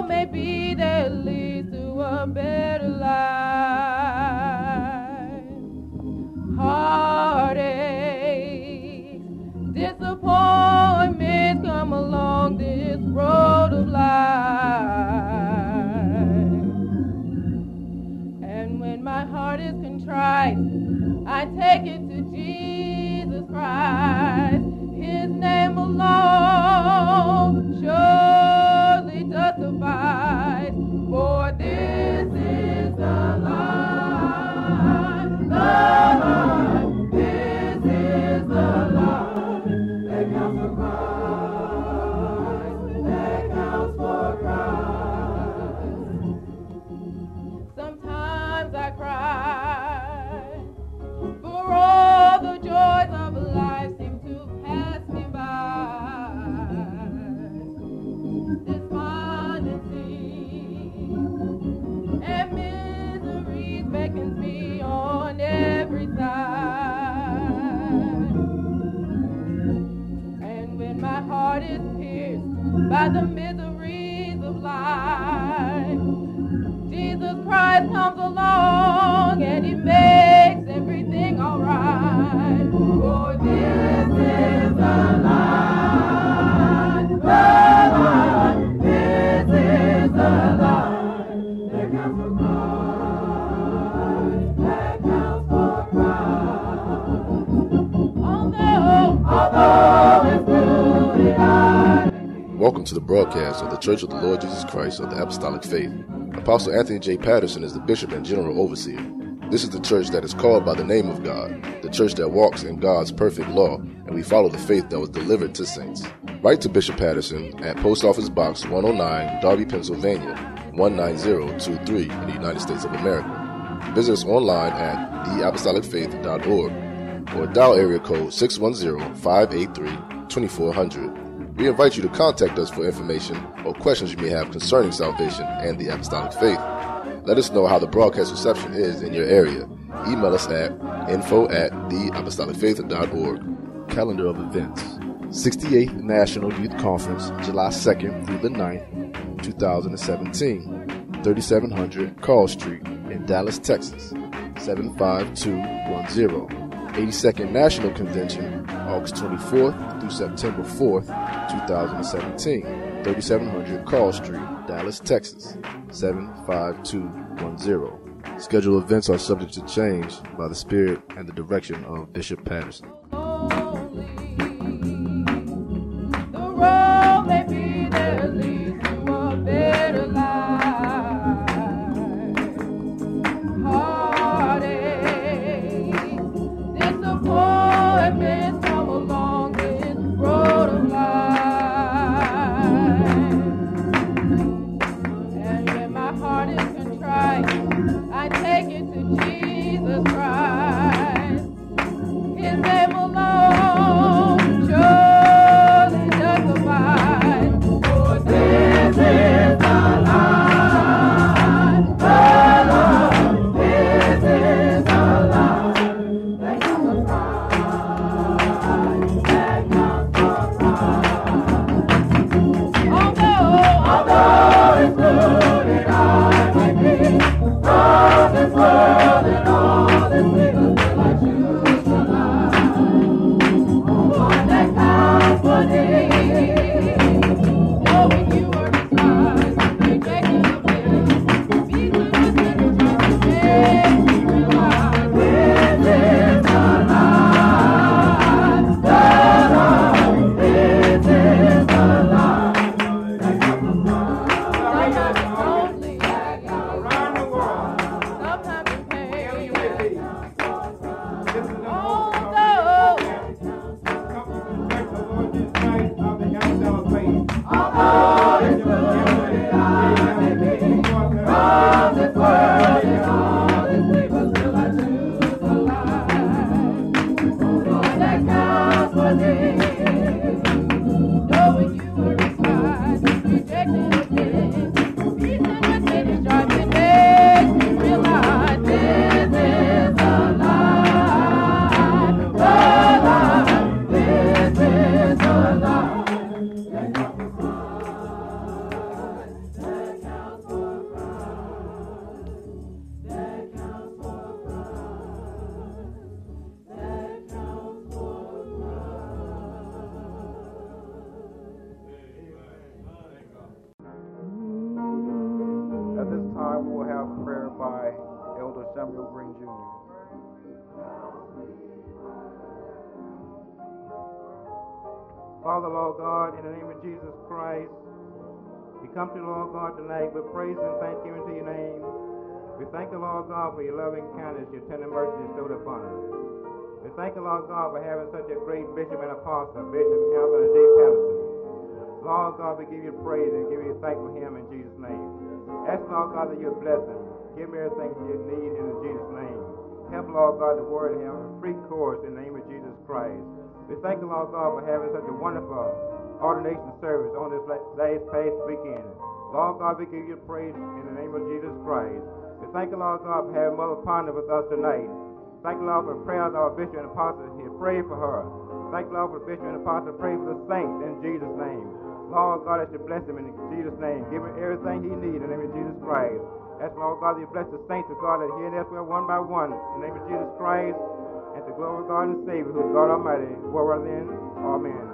may be that leads to a better life. Heartaches, disappointments come along this road of life. And when my heart is contrite, I take it to Jesus Christ. His name alone surely does suffice. For this is the life, this is the life that counts for Christ, that counts for Christ. Sometimes I cry, for all the joys of life seem to pass me by. Despondency and misery beckons me on every side. And when my heart is pierced by the miseries of life, Jesus Christ comes along and he makes everything alright. For this is the life, this is the life that counts for Christ, that counts for Christ. Although it's truly life. Welcome to the broadcast of the Church of the Lord Jesus Christ of the Apostolic Faith. Apostle Anthony J. Patterson is the Bishop and General Overseer. This is the church that is called by the name of God, the church that walks in God's perfect law, and we follow the faith that was delivered to saints. Write to Bishop Patterson at Post Office Box 109, Darby, Pennsylvania, 19023 in the United States of America. Visit us online at theapostolicfaith.org or dial area code 610-583-2400. We invite you to contact us for information or questions you may have concerning salvation and the apostolic faith. Let us know how the broadcast reception is in your area. Email us at info@theapostolicfaith.org. Calendar of events. 68th National Youth Conference, July 2nd through the 9th, 2017. 3700 Carl Street in Dallas, Texas, 75210. 82nd National Convention, August 24th through September 4th, 2017. 3700 Carl Street, Dallas, Texas, 75210. Scheduled events are subject to change by the Spirit and the direction of Bishop Patterson. The road may be that leads to a better life. Disappointments come along this road of life. And when my heart is contrite, I take it to Jesus Christ. His name alone Father, Lord God, in the name of Jesus Christ, we come to you, Lord God, tonight with praise and thanksgiving to your name. We thank you, Lord God, for your loving kindness, your tender mercy bestowed upon us. We thank you, Lord God, for having such a great bishop and apostle, Bishop Anthony J. Patterson. Lord God, we give you praise and give you thanks for him in Jesus' name. Ask, Lord God, that you bless him. Give him everything you need in Jesus' name. Help, Lord God, the word to have a free course in the name of Jesus Christ. We thank you, Lord God, for having such a wonderful ordination service on this last past weekend. Lord God, we give you praise in the name of Jesus Christ. We thank you, Lord God, for having Mother Ponder with us tonight. Thank you, Lord, for the prayers of our bishop and apostle here. Pray for her. Thank you, Lord, for the bishop and apostle. Pray for the saints in Jesus' name. Lord God, that you bless him in Jesus' name. Give him everything he needs in the name of Jesus Christ. Ask, Lord God, that you bless the saints of God that here and elsewhere one by one in the name of Jesus Christ. And to glory of God and Savior, who is God Almighty, forever then. Amen.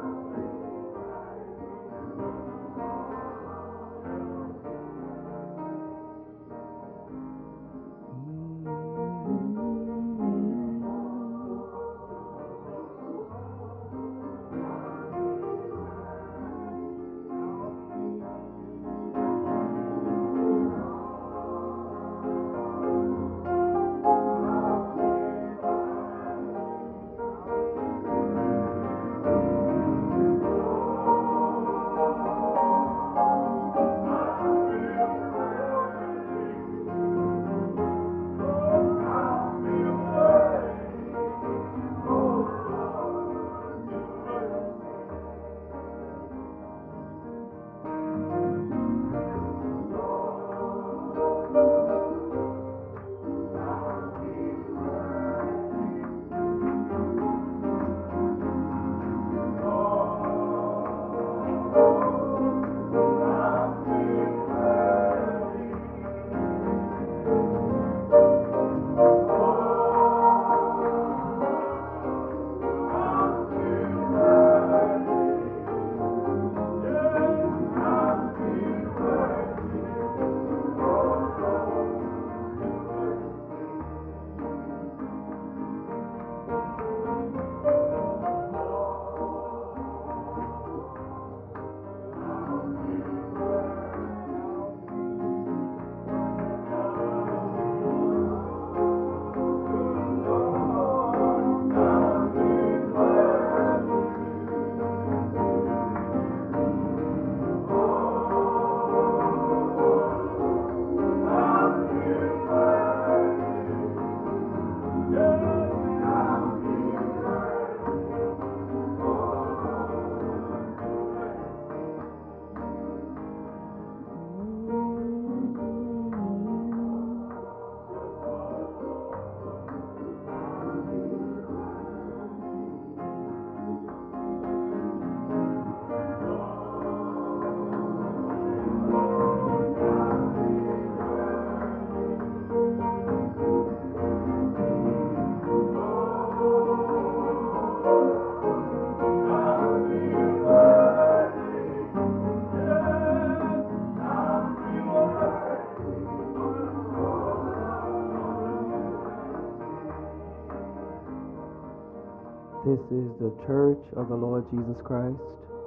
This is the Church of the Lord Jesus Christ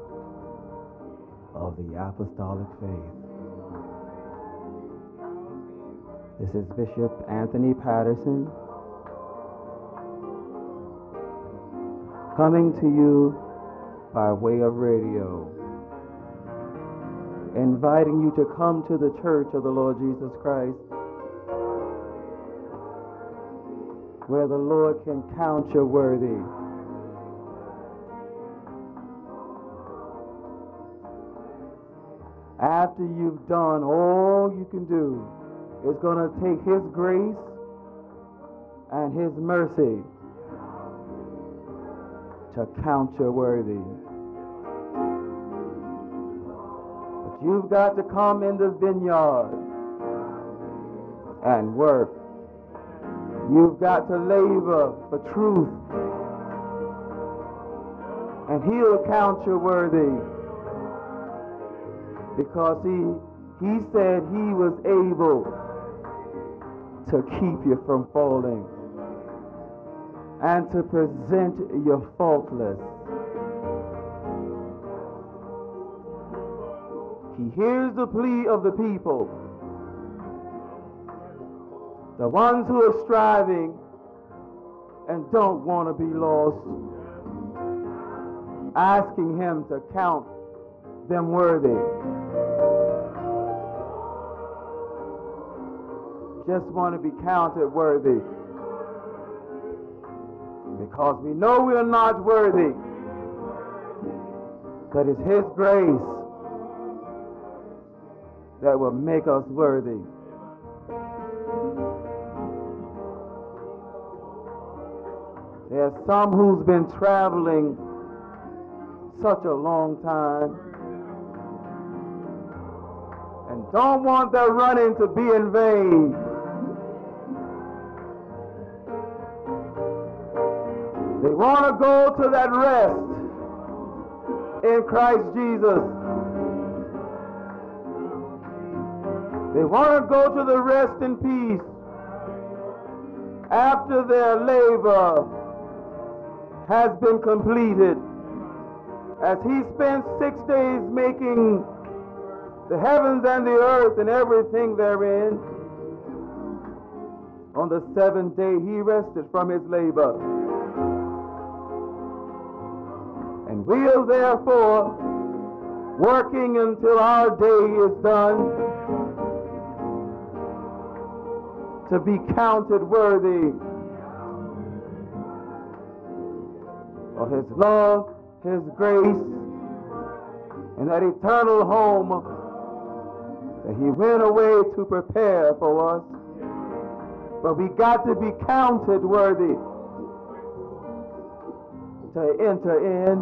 of the Apostolic Faith. This is Bishop Anthony Patterson coming to you by way of radio, inviting you to come to the Church of the Lord Jesus Christ, where the Lord can count you worthy. After you've done all you can do, it's going to take His grace and His mercy to count you worthy. But you've got to come in the vineyard and work. You've got to labor for truth, and He'll count you worthy. Because he said He was able to keep you from falling and to present you faultless He hears the plea of the people, the ones who are striving and don't want to be lost, asking him to count them worthy. Just want to be counted worthy, because we know we are not worthy, but it's his grace that will make us worthy. There's some who's been traveling such a long time and don't want their running to be in vain. They want to go to that rest in Christ Jesus. They want to go to the rest in peace after their labor has been completed. As he spent 6 days making the heavens and the earth and everything therein, on the seventh day he rested from his labor. And we are therefore working until our day is done to be counted worthy of his love, his grace, and that eternal home that he went away to prepare for us. But we got to be counted worthy to enter in.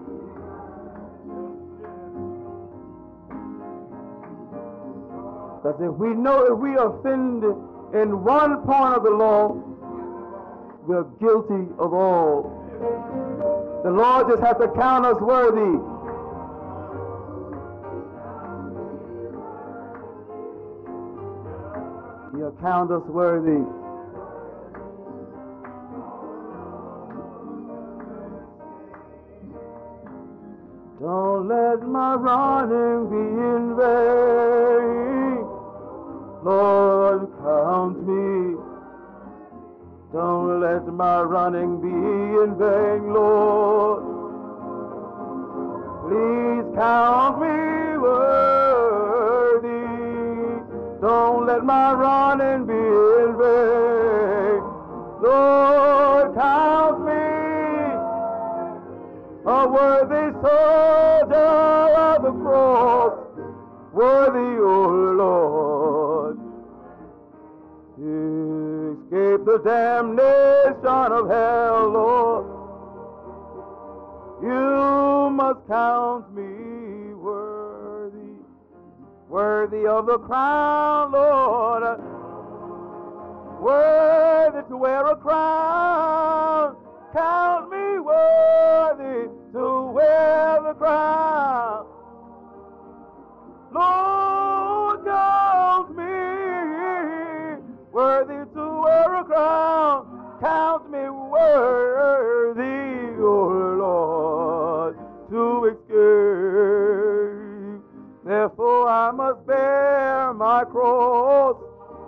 Because if we know if we offended in one point of the law, we're guilty of all. The Lord just has to count us worthy. He'll count us worthy. Don't let my running be in vain. Lord, count me. Don't let my running be in vain, Lord. Please count me worthy. Don't let my running be in vain. Lord, count me a worthy soldier of the cross. Worthy, O Lord. Escape the damnation of hell, Lord. You must count me worthy, worthy of the crown, Lord, worthy to wear a crown. Count me worthy to wear the crown. Lord, count me worthy to wear a crown. Count me worthy, O Lord, to escape. Therefore I must bear my cross.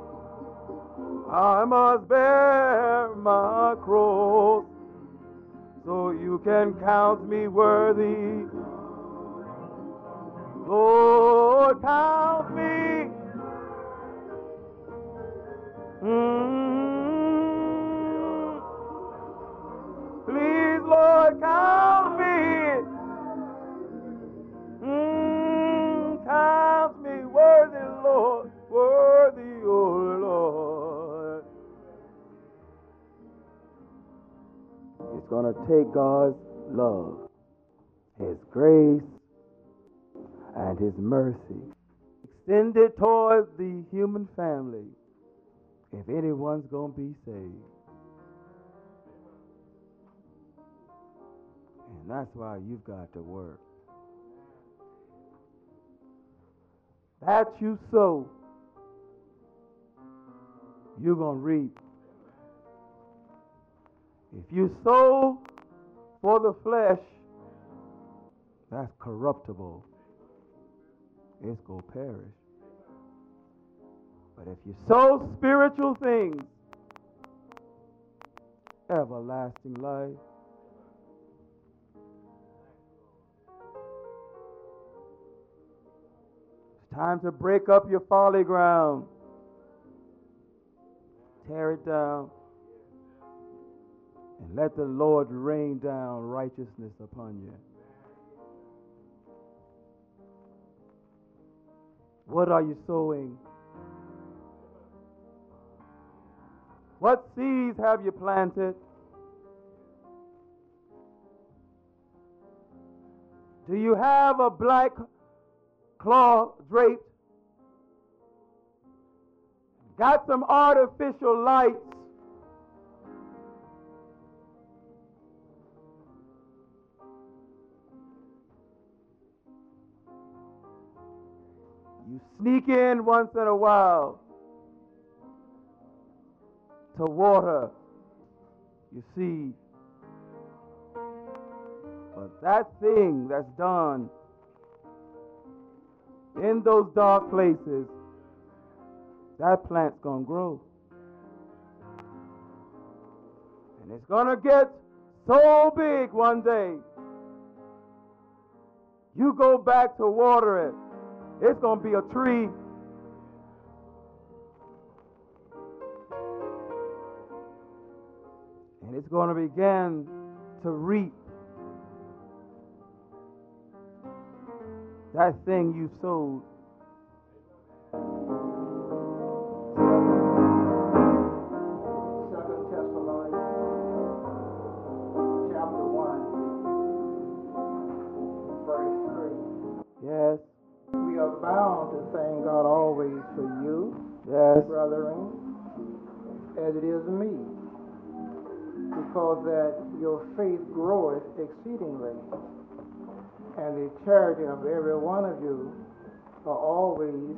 I must bear my cross, so you can count me worthy. Lord, count me. Please, Lord, count me. Count me worthy, Lord, worthy, oh Lord. It's going to take God's love, his grace, and his mercy extended toward the human family if anyone's going to be saved. And that's why you've got to work. That you sow, you're going to reap. If you sow for the flesh, that's corruptible. it's going to perish. But if you sow spiritual things, everlasting life. It's time to break up your folly ground. Tear it down. And let the Lord rain down righteousness upon you. What are you sowing? What seeds have you planted? Do you have a black cloth draped? Got some artificial lights? You sneak in once in a while to water your seed. But that thing that's done in those dark places, that plant's going to grow. And it's going to get so big one day, you go back to water it, it's going to be a tree. And it's going to begin to reap that thing you sowed. Second Thessalonians chapter 1, verse 3. Yes, We are bound to thank God always for you, yes, brethren, as it is me, because that your faith groweth exceedingly, and the charity of every one of you are always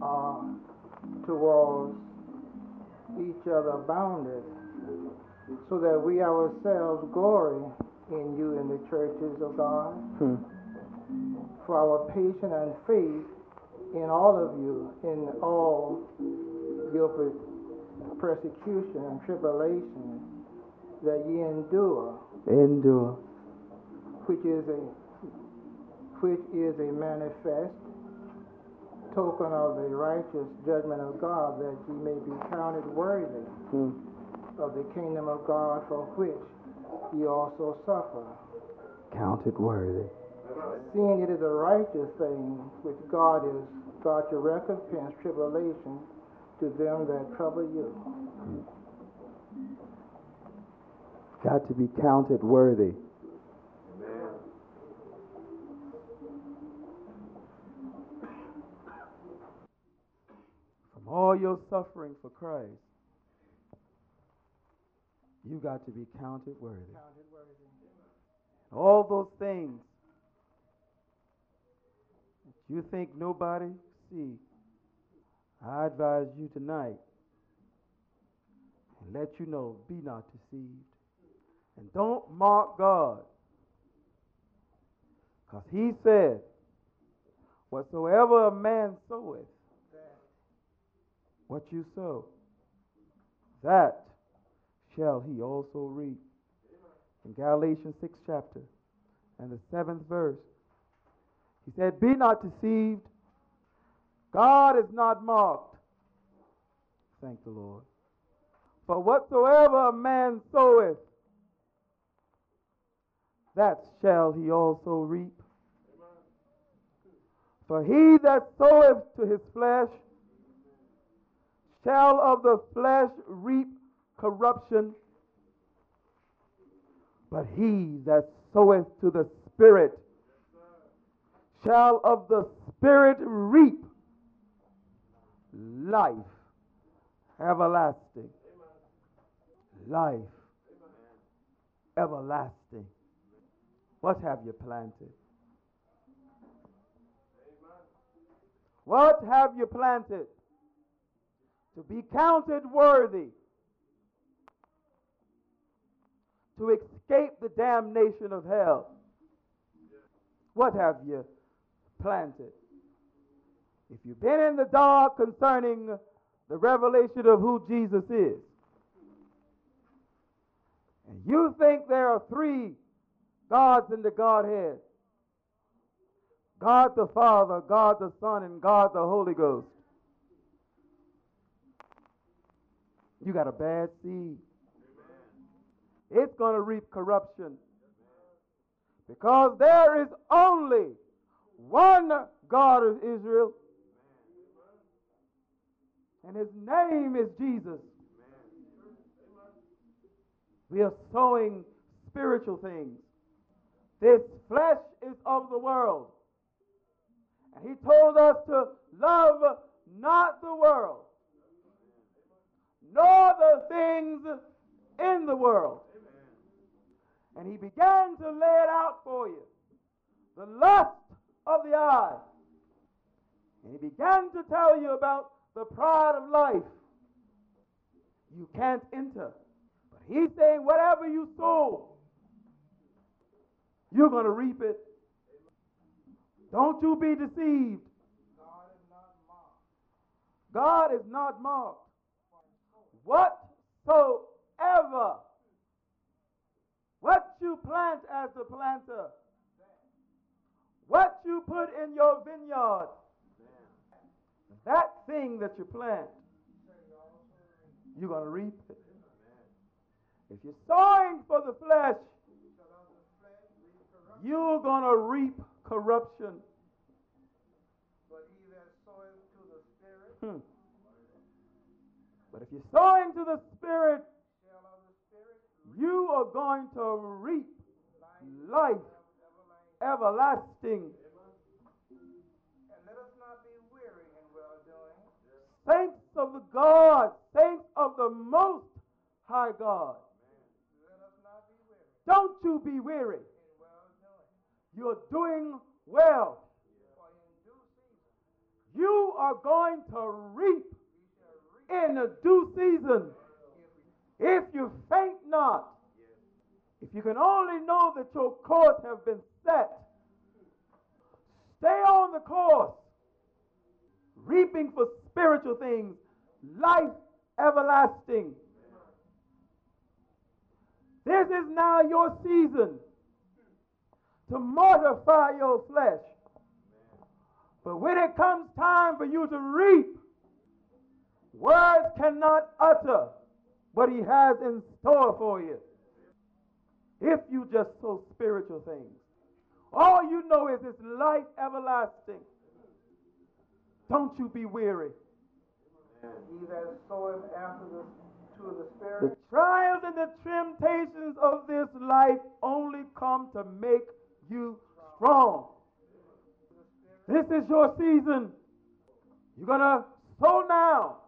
towards each other bounded, so that we ourselves glory in you in the churches of God, for our patience and faith in all of you, in all your persecution and tribulation that ye endure, which is a manifest token of the righteous judgment of God, that ye may be counted worthy of the kingdom of God, for which ye also suffer. counted worthy. Seeing it is a righteous thing which God to recompense tribulation to them that trouble you. Got to be counted worthy. From all your suffering for Christ, you got to be counted worthy. All those things that you think nobody see, I advise you tonight and let you know, be not deceived. And don't mock God. Because he said, whatsoever a man soweth, what you sow, that shall he also reap. In Galatians 6th chapter and the 7th verse, he said, be not deceived. God is not mocked. Thank the Lord. For whatsoever a man soweth, that shall he also reap. For he that soweth to his flesh shall of the flesh reap corruption, but he that soweth to the Spirit shall of the Spirit reap life everlasting. Life everlasting. What have you planted? What have you planted? To be counted worthy to escape the damnation of hell. What have you planted? If you've been in the dark concerning the revelation of who Jesus is, and you think there are three gods in the Godhead, God the Father, God the Son, and God the Holy Ghost, you got a bad seed. It's going to reap corruption. Because there is only one God of Israel, and his name is Jesus. We are sowing spiritual things. This flesh is of the world. And he told us to love not the world, nor the things in the world. And he began to lay it out for you. The lust of the eye. And he began to tell you about the pride of life. You can't enter. But he's saying whatever you sow, you're going to reap it. Don't you be deceived. God is not mocked. Whatsoever, what you plant as the planter, what you put in your vineyard, that thing that you plant, you're going to reap it. If you're sowing for the flesh, you're going to reap corruption. But he that soweth to the Spirit, But if you're sowing to the Spirit, shall of the Spirit you are going to reap life everlasting. And let us not be weary in well-doing. Saints of the God, saints of the Most High God, Let us not be weary don't you be weary. in well-doing. You're doing well. For in due season You are going to reap we shall reap in a due season if you faint not. If you can only know that your course has been set, stay on the course, reaping for spiritual things, life everlasting. This is now your season to mortify your flesh. But when it comes time for you to reap, words cannot utter what he has in store for you. If you just sow spiritual things, all you know is it's life everlasting. Don't you be weary. he that soweth after to the The Spirit trials and the temptations of this life only come to make you strong. This is your season. You're going to sow now.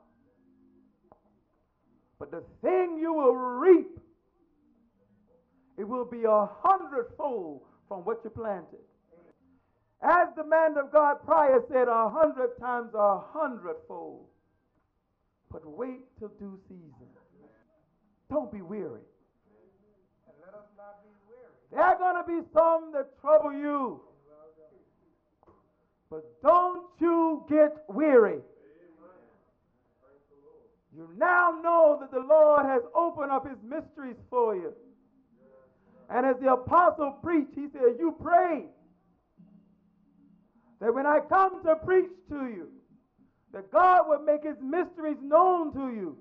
But the thing you will reap, it will be 100-fold from what you planted. As the man of God Pryor said, 100 times 100-fold. But wait till due season. Don't be weary. and let us not be weary. There are going to be some that trouble you. But don't you get weary. You now know that the Lord has opened up his mysteries for you. And as the apostle preached, he said, you pray that when I come to preach to you, that God will make his mysteries known to you.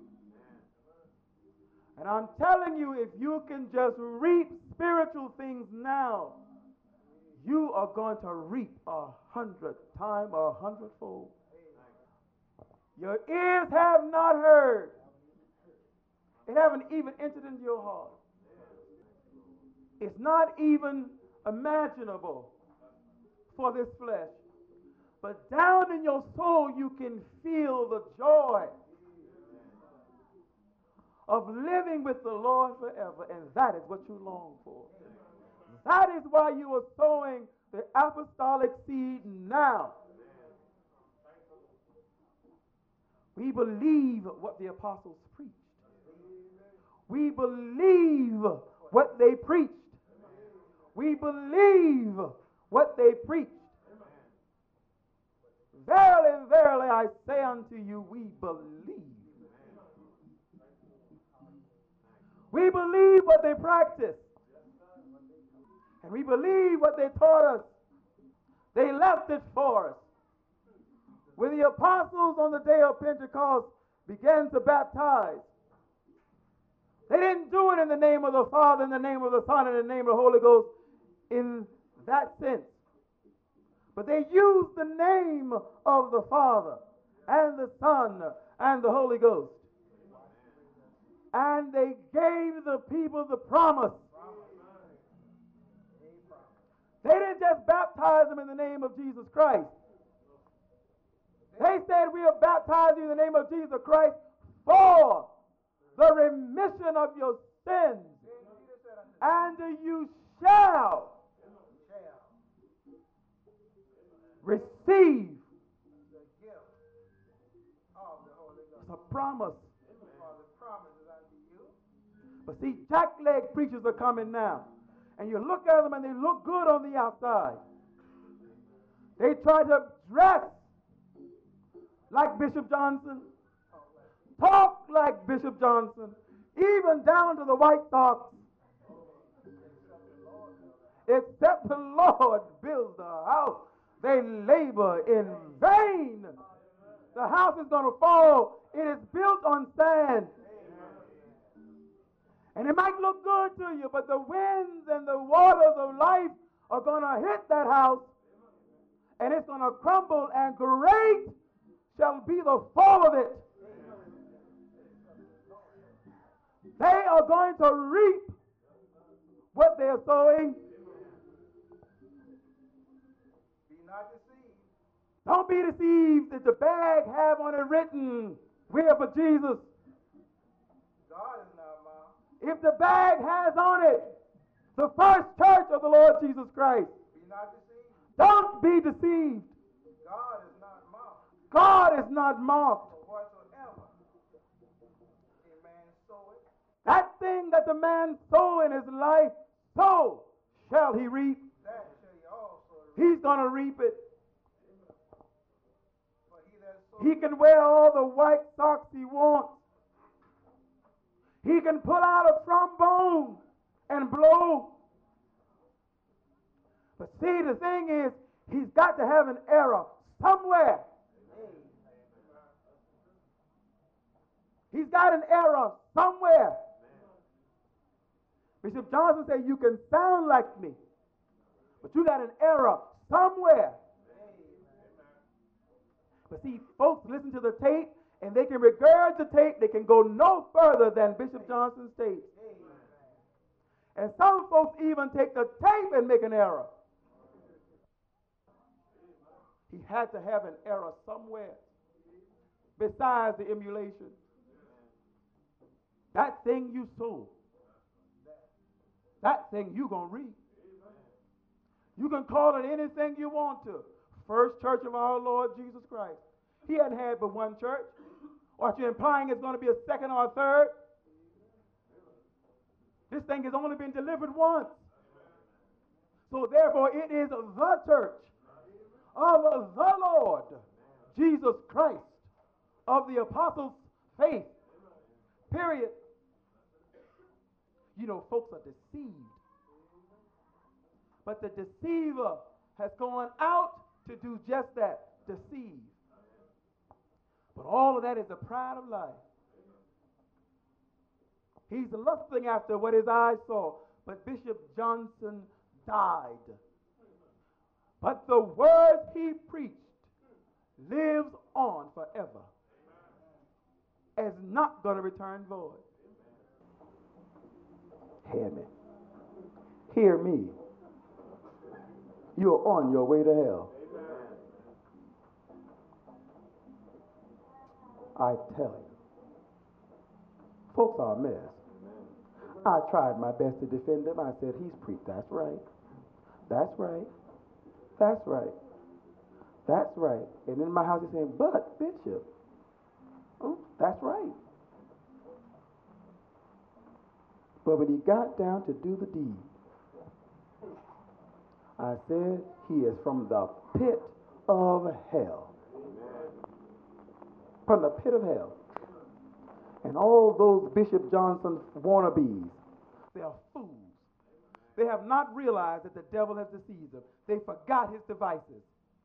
And I'm telling you, if you can just reap spiritual things now, you are going to reap 100 times 100-fold. Your ears have not heard. It haven't even entered into your heart. It's not even imaginable for this flesh. But down in your soul, you can feel the joy of living with the Lord forever. And that is what you long for. That is why you are sowing the apostolic seed now. We believe what the apostles preached. We believe what they preached. We believe what they preached. Verily, verily, I say unto you, we believe. We believe what they practiced. And we believe what they taught us. They left it for us. When the apostles on the day of Pentecost began to baptize, they didn't do it in the name of the Father, in the name of the Son, and in the name of the Holy Ghost in that sense. But they used the name of the Father and the Son and the Holy Ghost. And they gave the people the promise. They didn't just baptize them in the name of Jesus Christ. They said, we are baptizing you in the name of Jesus Christ for the remission of your sins. And you shall receive the promise. But see, jackleg preachers are coming now. And you look at them and they look good on the outside. They try to dress like Bishop Johnson, talk like Bishop Johnson, even down to the white socks. Except the Lord builds the house, they labor in vain. The house is going to fall. It is built on sand. And it might look good to you, but the winds and the waters of life are going to hit that house, and it's going to crumble, and great shall be the fall of it. They are going to reap what they are sowing. Be not deceived. Don't be deceived that the bag have on it written, "We're for Jesus." God is not mine. If the bag has on it, the first church of the Lord Jesus Christ, be not deceived. Don't be deceived. God is not mocked. God is not mocked. For whatsoever a man soweth, that thing that the man sow in his life, so shall he reap. That shall he also reap. He's going to reap it. He can wear all the white socks he wants. He can pull out a trombone and blow. But see, the thing is, he's got to have an error somewhere. He's got an error somewhere. Bishop Johnson said, you can sound like me, but you got an error somewhere. But see, folks listen to the tape, and they can regurgitate. They can go no further than Bishop Johnson's tape. And some folks even take the tape and make an error. He had to have an error somewhere besides the emulation. That thing you sow, that thing you're going to reap. You can call it anything you want to. First church of our Lord Jesus Christ. He hadn't had but one church. Or you're implying it's going to be a second or a third? This thing has only been delivered once. So therefore it is the church of the Lord Jesus Christ, of the apostles' faith. Period. You know, folks are deceived. But the deceiver has gone out to do just that, deceive. But all of that is the pride of life. He's lusting after what his eyes saw. But Bishop Johnson died. But the word he preached lives on forever. Is not going to return void. Hear me. Hear me. You're on your way to hell. I tell you, folks are a mess. I tried my best to defend him. I said, he's preached. That's right. That's right. That's right. That's right. And in my house he's saying, but Bishop, that's right. But when he got down to do the deed, I said, he is from the pit of hell. from the pit of hell. And all those Bishop Johnson wannabes, they are fools. They have not realized that the devil has deceived them. They forgot his devices.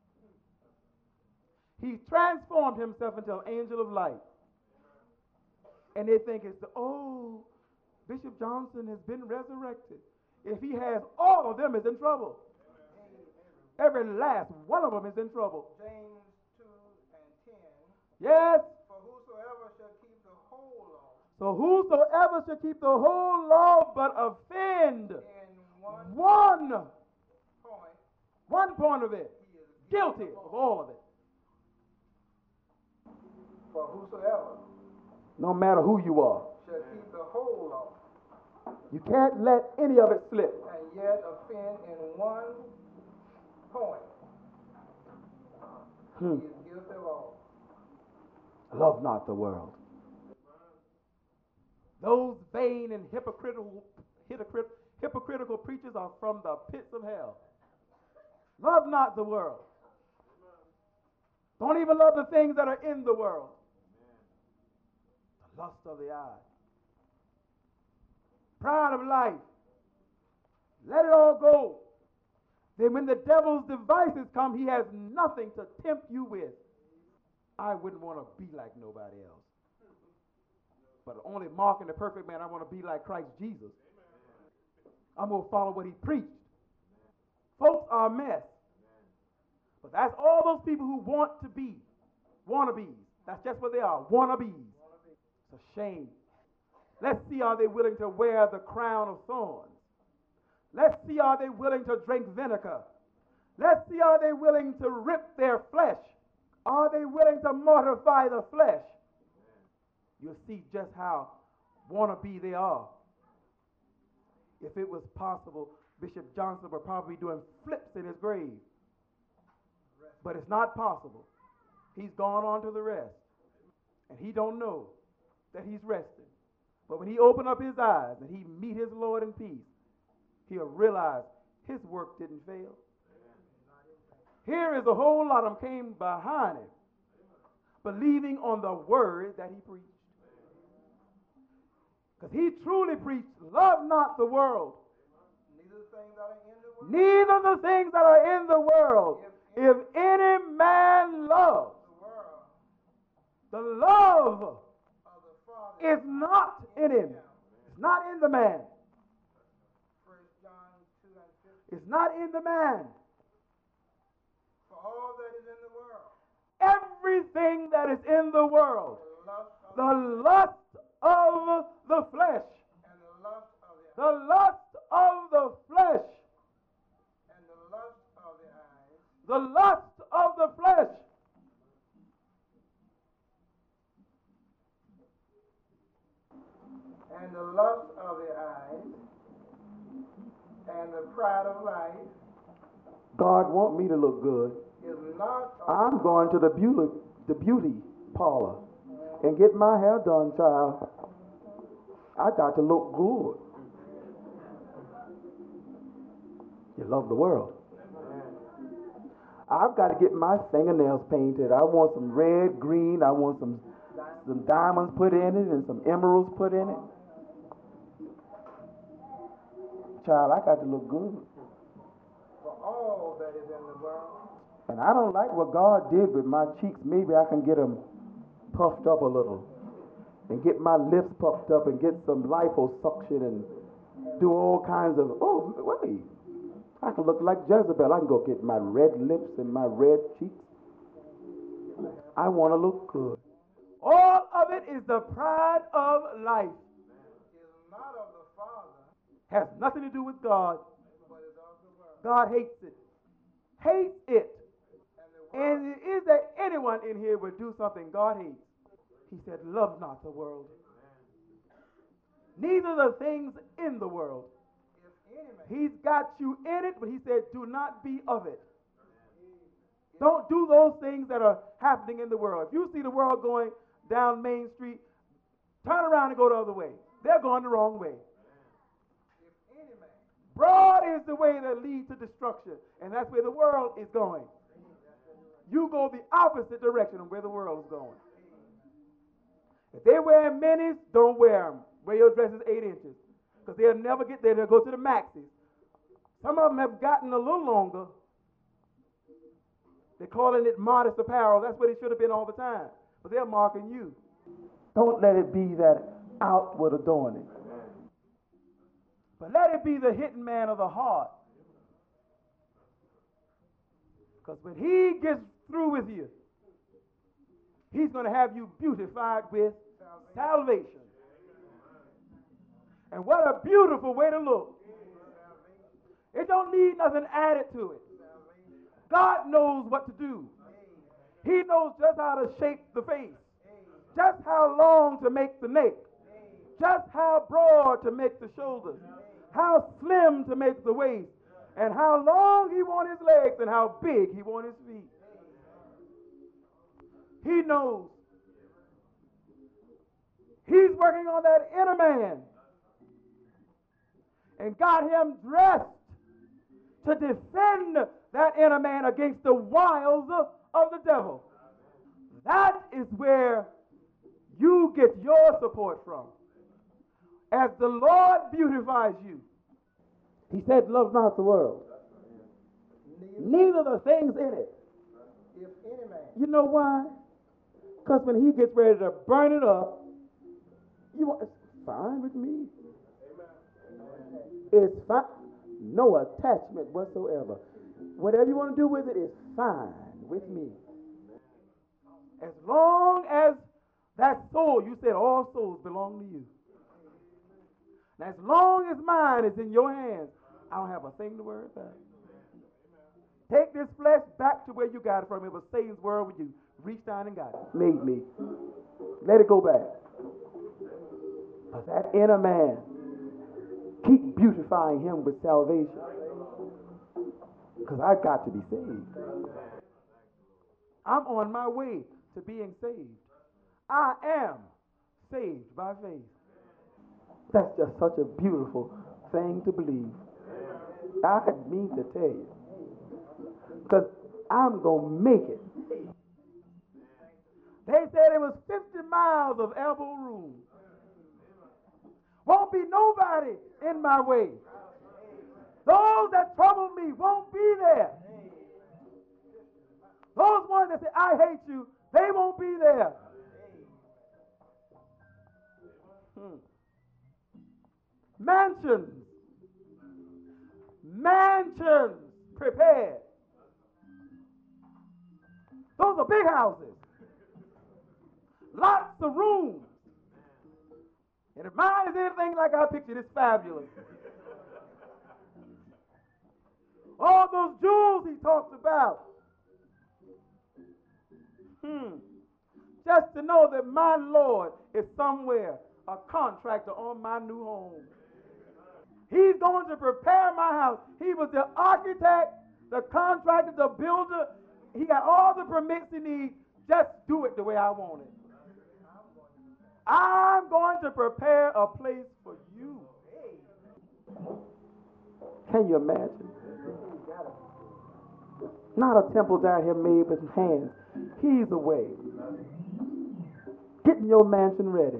He transformed himself into an angel of light. And they think it's, Bishop Johnson has been resurrected. If he has, all of them is in trouble. Every last one of them is in trouble. James 2 and 10. Yes. For whosoever shall keep the whole law. So whosoever shall keep the whole law but offend In one point of it, he is guilty of all of it. For whosoever No matter who you are. shall keep the whole law, You can't let any of it slip. and yet offend in one point, he is guilty of all. Love not the world. Those vain and hypocritical preachers are from the pits of hell. Love not the world. Don't even love the things that are in the world. The lust of the eye. Pride of life. Let it all go. Then when the devil's devices come, he has nothing to tempt you with. I wouldn't want to be like nobody else. But only marking the perfect man, I want to be like Christ Jesus. I'm going to follow what he preached. Folks are a mess. But that's all those people who want to be wannabes. That's just what they are, wannabes. It's a shame. Let's see, are they willing to wear the crown of thorns? Let's see, are they willing to drink vinegar? Let's see, are they willing to rip their flesh? Are they willing to mortify the flesh? You'll see just how wannabe they are. If it was possible, Bishop Johnson would probably be doing flips in his grave. But it's not possible. He's gone on to the rest. And he don't know that he's resting. But when he open up his eyes and he meet his Lord in peace, he'll realize his work didn't fail. Here is a whole lot of them came behind him, believing on the word that he preached. Because he truly preached, love not the world. Neither the things that are in the world. If any man love, the love is not in him. It's not in the man. It's not in the man. For all that is in the world, everything that is in the world, the lust of the flesh, and the lust of the the lust of the flesh, and the lust of the eyes, the lust of the flesh, and the lust of the eyes, and the pride of life. God want me to look good. Is not I'm going to the beauty parlor and get my hair done, child. I got to look good. You love the world. I've got to get my fingernails painted. I want some red, green. I want some diamonds put in it and some emeralds put in it. Child, I got to look good. for all that is in the world. And I don't like what God did with my cheeks. Maybe I can get them puffed up a little and get my lips puffed up and get some liposuction and do all kinds of, wait, I can look like Jezebel. I can go get my red lips and my red cheeks. I want to look good. All of it is the pride of life. Is not of the Father, Has nothing to do with God. but is of the world. God hates it. Hates it. And the world And is there anyone in here would do something God hates? He said, love not the world. Neither the things in the world. if any man He's got you in it, but he said, do not be of it. Don't do those things that are happening in the world. If you see the world going down Main Street, turn around and go the other way. They're going the wrong way. if any man Broad is the way that leads to destruction, and that's where the world is going. You go the opposite direction of where the world is going. If they're wearing minis, don't wear them. Wear your dresses 8 inches. Because they'll never get there. They'll go to the maxis. Some of them have gotten a little longer. They're calling it modest apparel. That's what it should have been all the time. But they're marking you. Don't let it be that outward adorning. But let it be the hidden man of the heart. Because when he gets through with you, he's going to have you beautified with salvation. And what a beautiful way to look. It don't need nothing added to it. God knows what to do. He knows just how to shape the face, just how long to make the neck, just how broad to make the shoulders, how slim to make the waist, and how long he wants his legs and how big he wants his feet. He knows. He's working on that inner man and got him dressed to defend that inner man against the wiles of the devil. That is where you get your support from. As the Lord beautifies you, he said, love not the world, neither the things in it. If any man. You know why? Because when he gets ready to burn it up, it's fine with me. It's fine. No attachment whatsoever. Whatever you want to do with it is fine with me. As long as that soul, you said all souls belong to you. Now, as long as mine is in your hands, I don't have a thing to worry about. Take this flesh back to where you got it from. It was Satan's world when you reached down and got it. Made me. Let it go back. But that inner man, keep beautifying him with salvation. Because I've got to be saved. I'm on my way to being saved. I am saved by faith. That's just such a beautiful thing to believe. I mean to tell you. Because I'm going to make it. They said it was 50 miles of elbow room. Won't be nobody in my way. Those that trouble me won't be there. Those ones that say, I hate you, they won't be there. Mansions prepared. Those are big houses. Lots of rooms. And if mine is anything like I pictured, it's fabulous. All those jewels he talks about. Just to know that my Lord is somewhere, a contractor on my new home. He's going to prepare my house. He was the architect, the contractor, the builder. He got all the permits he needs. Just do it the way I want it. I'm going to prepare a place for you. Can you imagine? Not a temple down here made with hands. He's away. Getting your mansion ready.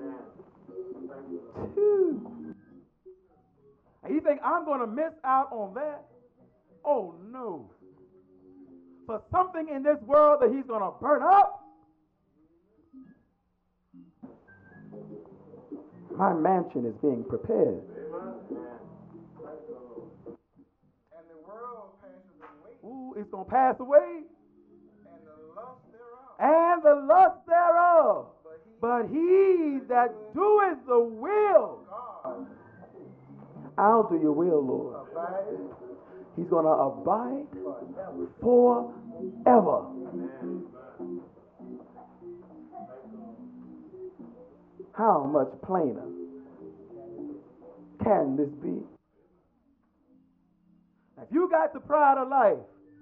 And you think I'm going to miss out on that? Oh, no. For something in this world that he's going to burn up, my mansion is being prepared. And the world passes away. Ooh, it's going to pass away. And the lust thereof. And the lust thereof. But he that doeth the will. I'll do your will, Lord. Abide. He's going to abide forever. How much plainer can this be? If you got the pride of life,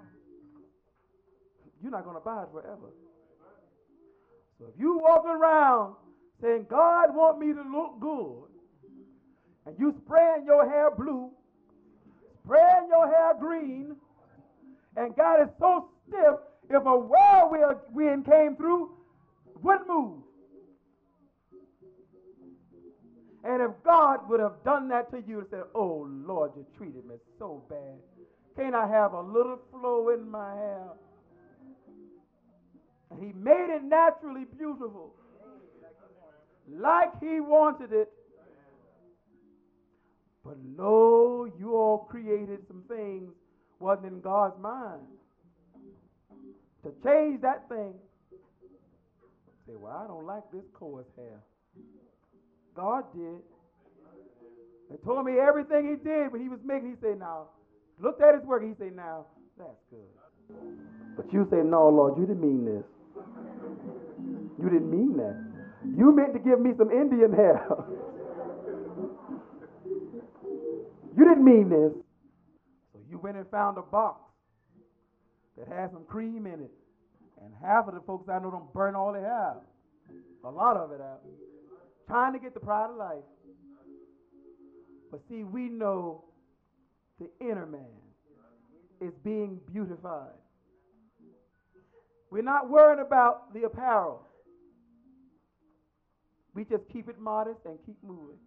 you're not going to abide forever. So if you walk around saying, God want me to look good, and you spraying your hair blue, spraying your hair green, and God is so stiff, if a whirlwind came through, wouldn't move. And if God would have done that to you and said, oh, Lord, you treated me so bad. Can't I have a little flow in my hair? And he made it naturally beautiful, like he wanted it. But no, you all created some things wasn't in God's mind. To change that thing, say, well, I don't like this coarse hair. God did. They told me everything he did when he was making. He said, now, looked at his work. He said, now, that's good. But you say, no, Lord, you didn't mean this. You didn't mean that. You meant to give me some Indian hair. You didn't mean this. So you went and found a box that had some cream in it. And half of the folks I know don't burn all their hair out. A lot of it out. Trying to get the pride of life. But see, we know the inner man is being beautified. We're not worried about the apparel. We just keep it modest and keep moving.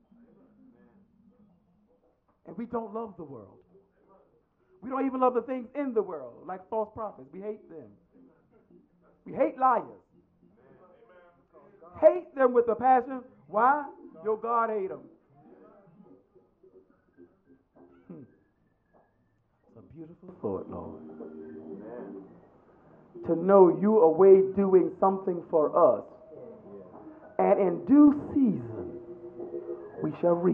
And we don't love the world. We don't even love the things in the world, like false prophets. We hate them. We hate liars. Hate them with a passion. Why? Your God ate them. It's a beautiful thought, Lord. To know you away doing something for us. And in due season, we shall reap.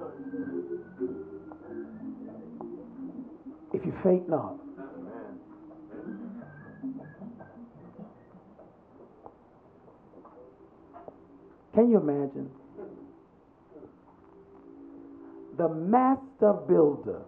If you faint not. Can you imagine? The master builder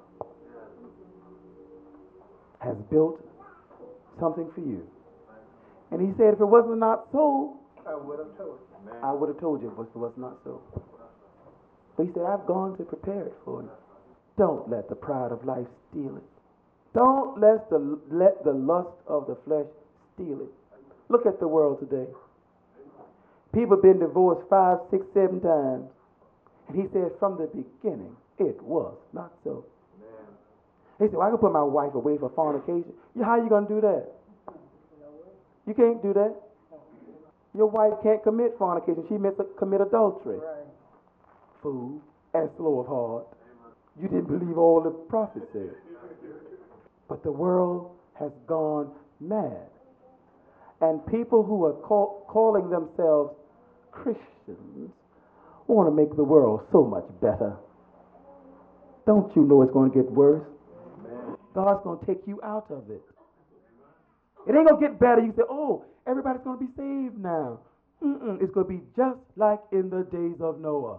has built something for you. And he said, if it wasn't not so, I would have told you. I would have told you, but it was not so. But he said, I've gone to prepare it for you. Don't let the pride of life steal it. Don't let the lust of the flesh steal it. Look at the world today. People have been divorced 5, 6, 7 times. And he said, from the beginning, it was not so. He said, well, I can put my wife away for fornication. How are you going to do that? You can't do that. Your wife can't commit fornication. She may commit adultery. Right. Fool and slow of heart. You didn't believe all the prophets said. But the world has gone mad. And people who are calling themselves Christians want to make the world so much better. Don't you know it's going to get worse? Amen. God's going to take you out of it. It ain't going to get better. You say, oh, everybody's going to be saved now. It's going to be just like in the days of Noah.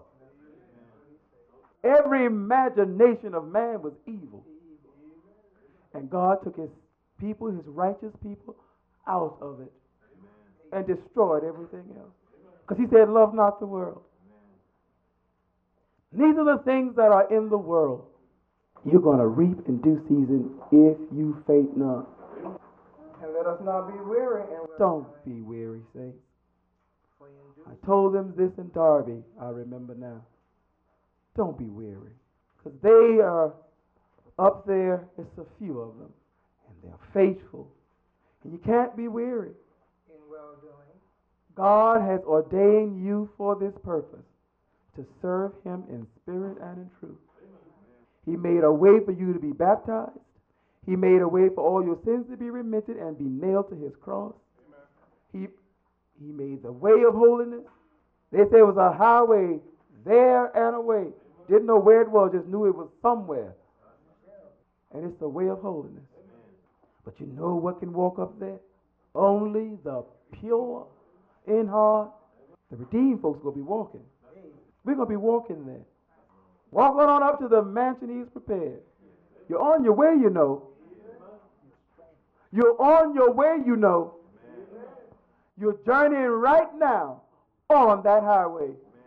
Every imagination of man was evil. And God took his people, his righteous people, out of it. And destroyed everything else. Because he said, love not the world. Neither the things that are in the world. You're going to reap in due season if you faint not. And let us not be weary. Don't be weary, saints. I told them this in Derby, I remember now. Don't be weary. Because they are up there, it's a few of them. And they're faithful. And you can't be weary. In well-doing. God has ordained you for this purpose, to serve him in spirit and in truth. He made a way for you to be baptized. He made a way for all your sins to be remitted and be nailed to his cross. He made the way of holiness. They say it was a highway there and away. Didn't know where it was, just knew it was somewhere. And it's the way of holiness. But you know what can walk up there? Only the pure in heart. The redeemed folks are going to be walking. We're going to be walking there. Walking on up to the mansion he's prepared. You're on your way, you know. You're on your way, you know. You're journeying right now on that highway.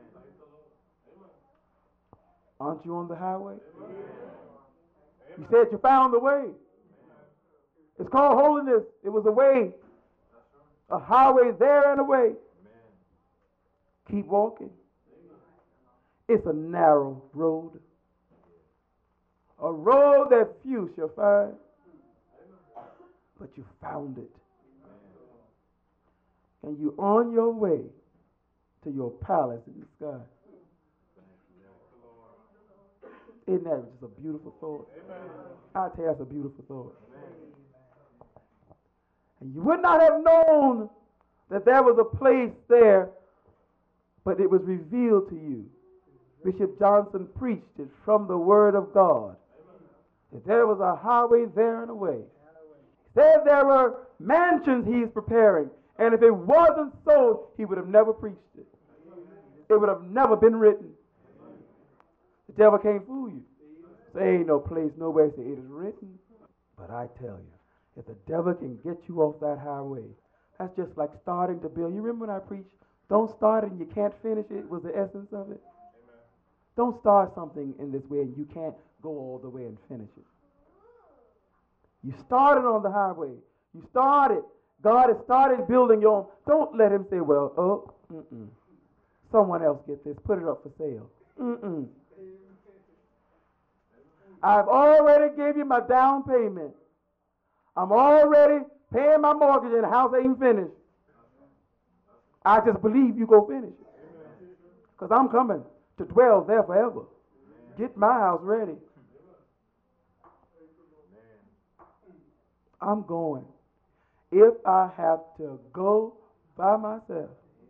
Aren't you on the highway? You said you found the way. It's called holiness. It was a way. A highway there and a way. Keep walking. It's a narrow road. A road that few shall find. But you found it. And you're on your way to your palace in the sky. Isn't that just a beautiful thought? I tell you, that's a beautiful thought. And you would not have known that there was a place there, but it was revealed to you. Bishop Johnson preached it from the Word of God. That there was a highway there and a way. He said there were mansions he's preparing. And if it wasn't so, he would have never preached it. It would have never been written. The devil can't fool you. There ain't no place nowhere say it is written. But I tell you, if the devil can get you off that highway, that's just like starting to build. You remember when I preached, don't start it and you can't finish it, was the essence of it? Amen. Don't start something in this way and you can't go all the way and finish it. You started on the highway. You started. God has started building your own. Don't let him say, well, someone else get this. Put it up for sale. I've already gave you my down payment. I'm already paying my mortgage and the house ain't finished. I just believe you go finish it. Because I'm coming to dwell there forever. Get my house ready. I'm going. If I have to go by myself,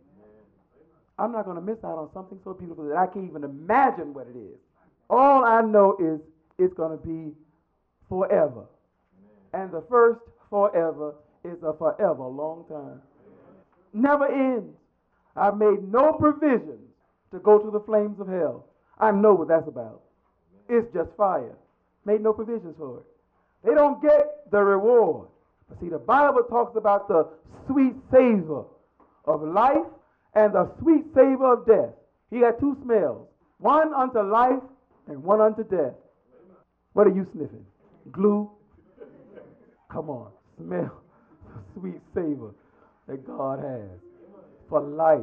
I'm not going to miss out on something so beautiful that I can't even imagine what it is. All I know is it's going to be forever. And the first forever is a forever long time. Never ends. I've made no provisions to go to the flames of hell. I know what that's about. It's just fire. Made no provisions for it. They don't get the reward. But see, the Bible talks about the sweet savor of life and the sweet savor of death. He got two smells. One unto life and one unto death. What are you sniffing? Glue? Come on. Smell the sweet savor that God has for life.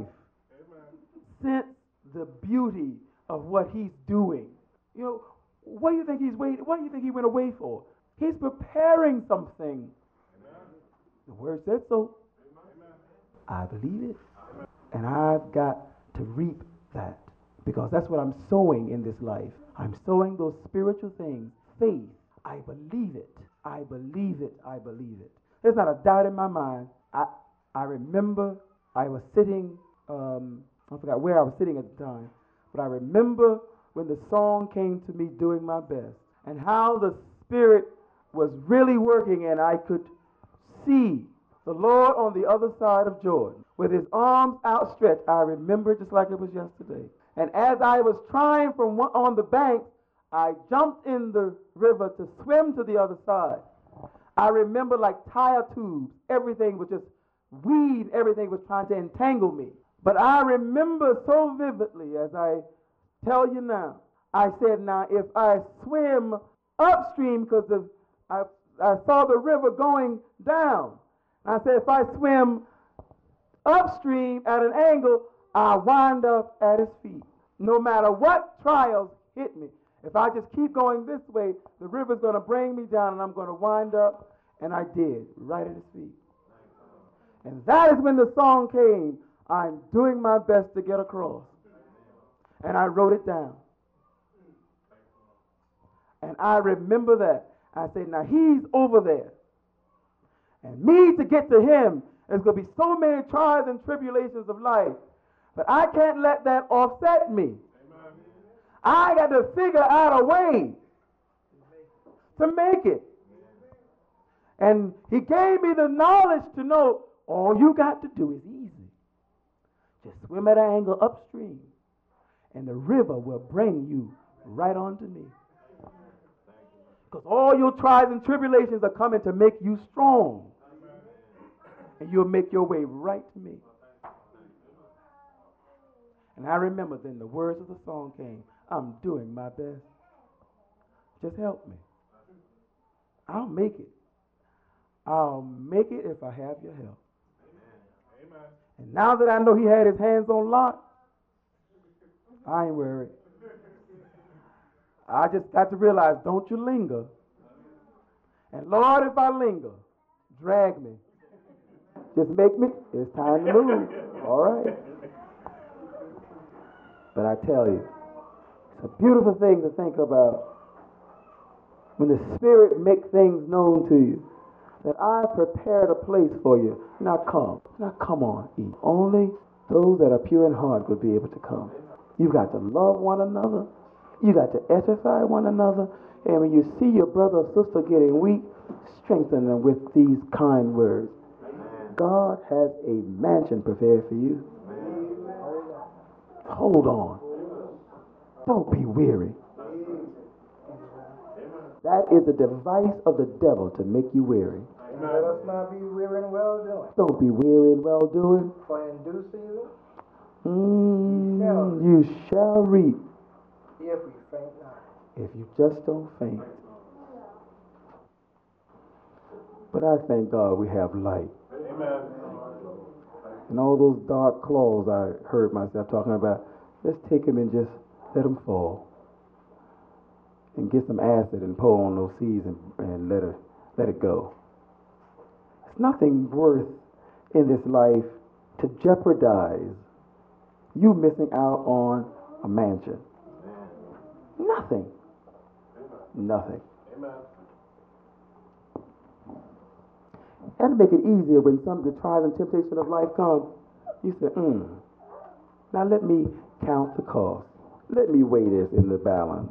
Sense the beauty of what he's doing. You know, what do you think he's waiting? What do you think he went away for? He's preparing something. The word said so. I believe it. And I've got to reap that. Because that's what I'm sowing in this life. I'm sowing those spiritual things. Faith. I believe it. I believe it. I believe it. There's not a doubt in my mind. I remember I was sitting, I forgot where I was sitting at the time, but I remember when the song came to me, Doing My Best, and how the Spirit was really working, and I could see the Lord on the other side of Jordan with his arms outstretched. I remember it just like it was yesterday. And as I was trying from on the bank, I jumped in the river to swim to the other side. I remember like tire tubes. Everything was just weed. Everything was trying to entangle me. But I remember so vividly, as I tell you now, I said, now if I swim upstream, because I saw the river going down. I said, if I swim upstream at an angle, I'll wind up at his feet. No matter what trials hit me, if I just keep going this way, the river's going to bring me down and I'm going to wind up, and I did, right at his feet. And that is when the song came, I'm doing my best to get across. And I wrote it down. And I remember that. I said, now he's over there. And me to get to him, there's going to be so many trials and tribulations of life. But I can't let that offset me. Amen. I got to figure out a way to make it. And he gave me the knowledge to know all you got to do is easy. Just swim at an angle upstream, and the river will bring you right on to me. Because all your trials and tribulations are coming to make you strong. And you'll make your way right to me. And I remember then the words of the song came, I'm doing my best. Just help me. I'll make it. I'll make it if I have your help. Amen. And now that I know he had his hands on lock, I ain't worried. I just got to realize, don't you linger. And Lord, if I linger, drag me. Just make me, it's time to move. All right. But I tell you, it's a beautiful thing to think about when the Spirit makes things known to you, that I prepared a place for you. Now come on, eat. Only those that are pure in heart will be able to come. You've got to love one another. You got to edify one another. And when you see your brother or sister getting weak, strengthen them with these kind words. God has a mansion prepared for you. Hold on. Don't be weary. That is the device of the devil to make you weary. Let us not be weary in well doing. Don't be weary in well doing. For in due season You shall reap if we faint not. if you just don't faint. But I thank God we have light. Amen. And all those dark claws I heard myself talking about, let's take them and just let them fall. And get some acid and pour on those seeds and let it go. It's nothing worth in this life to jeopardize you missing out on a mansion. Nothing. Nothing. And to make it easier when some of the trials and temptation of life come, you say, now let me count the cost. Let me weigh this in the balance.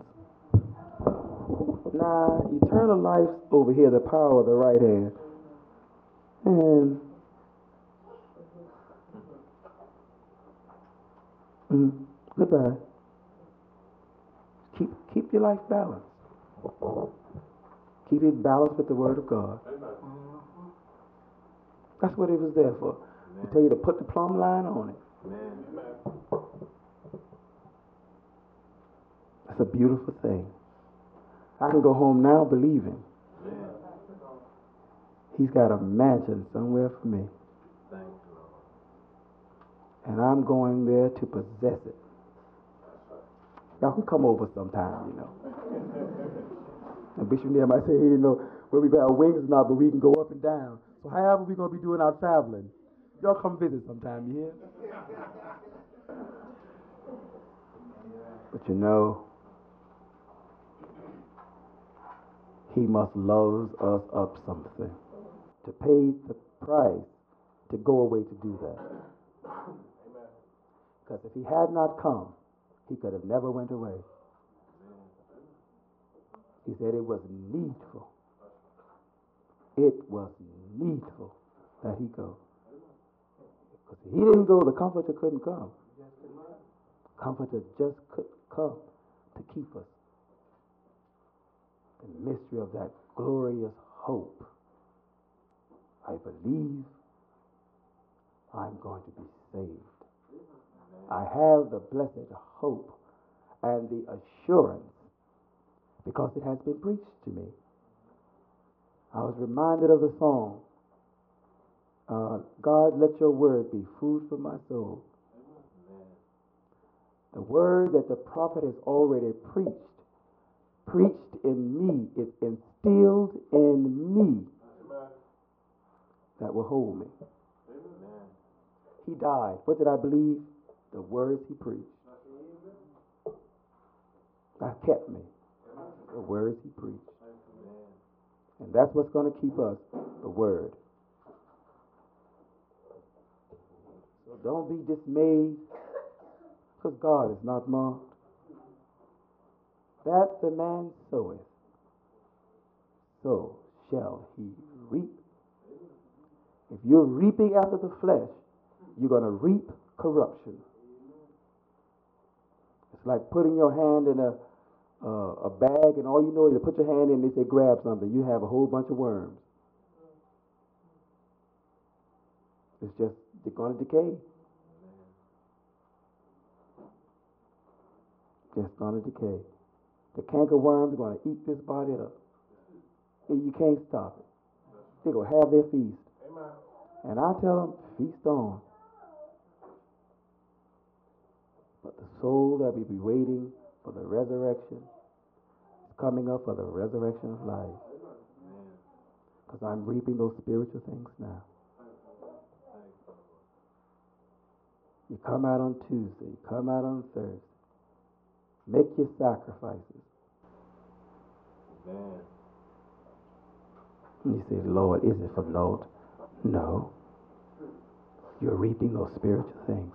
Now, eternal life's over here, the power of the right hand. And goodbye. Keep your life balanced. Keep it balanced with the Word of God. That's what it was there for. To tell you to put the plumb line on it. That's a beautiful thing. I can go home now believing He's got a mansion somewhere for me. And I'm going there to possess it. Y'all can come over sometime, you know. And Bishop Nehemiah might say, he didn't know where we got our wings or not, but we can go up and down. So however we're going to be doing our traveling, y'all come visit sometime, you hear? But you know, He must love us up something to pay the price to go away to do that. Because if He had not come, He could have never went away. He said it was needful. It was needful that He go. Because if He didn't go, the Comforter couldn't come. Comforter just couldn't come to keep us. The mystery of that glorious hope. I believe I'm going to be saved. I have the blessed hope and the assurance because it has been preached to me. I was reminded of the song, God, let your word be food for my soul. The word that the prophet has already preached in me, is instilled in me, that will hold me. He died. What did I believe? The words He preached. That kept me. The words He preached. And that's what's going to keep us, the Word. So don't be dismayed, because God is not mocked. That the man soweth, so shall he reap. If you're reaping after the flesh, you're going to reap corruption. It's like putting your hand in a bag, and all you know is to put your hand in and they say grab something. You have a whole bunch of worms. It's just, they're going to decay. Just going to decay. The canker worms are going to eat this body up. And you can't stop it. They're going to have their feast. Amen. And I tell them, feast on. But the soul that will be waiting for the resurrection coming up for the resurrection of life. Because I'm reaping those spiritual things now. You come out on Tuesday, you come out on Thursday. Make your sacrifices. Amen. And you say, Lord, is it for Lord? No. You're reaping those spiritual things.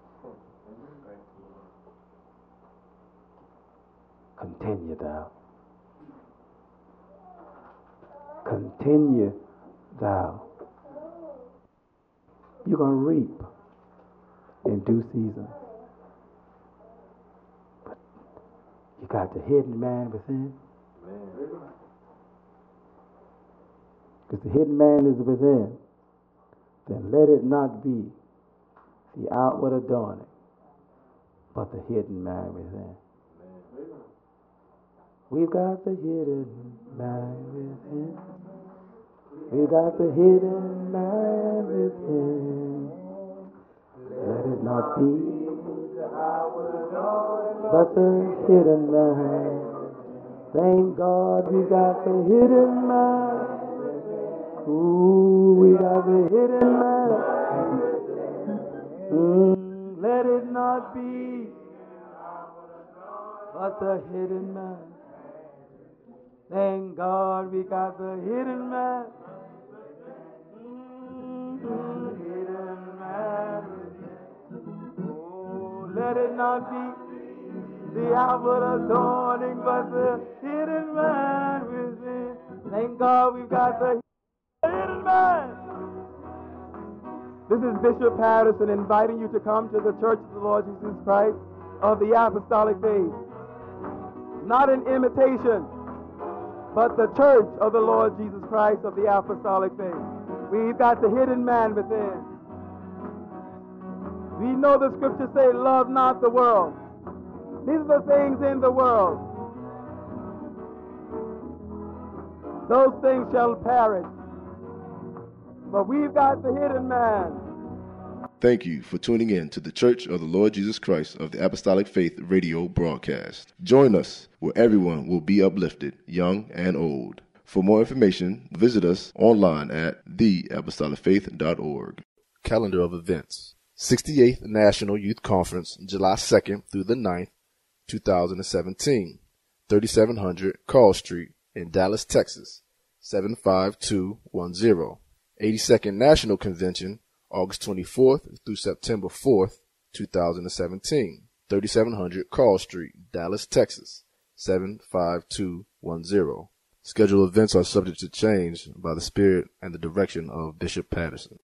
Continue thou. Continue thou. You're going to reap in due season. But you got the hidden man within. Because the hidden man is within. Then let it not be the outward adorning, but the hidden man within. We've got the hidden man within. We've got the hidden man within. Let it not be but the hidden man. Thank God we got the hidden man. Ooh, we got the hidden man. Let it not be but the hidden man. Thank God we got the hidden man. Hidden man. Oh, let it not be the outward adorning, but the hidden man within. Thank God we've got the hidden man. This is Bishop Patterson inviting you to come to the Church of the Lord Jesus Christ of the Apostolic Faith. Not an imitation, but the Church of the Lord Jesus Christ of the Apostolic Faith. We've got the hidden man within. We know the scriptures say, love not the world. These are the things in the world. Those things shall perish. But we've got the hidden man. Thank you for tuning in to the Church of the Lord Jesus Christ of the Apostolic Faith radio broadcast. Join us where everyone will be uplifted, young and old. For more information, visit us online at theapostolicfaith.org. Calendar of events. 68th National Youth Conference, July 2nd through the 9th, 2017. 3700 Carl Street in Dallas, Texas, 75210. 82nd National Convention, August 24th through September 4th, 2017. 3700 Carl Street, Dallas, Texas, 75210. Scheduled events are subject to change by the spirit and the direction of Bishop Patterson.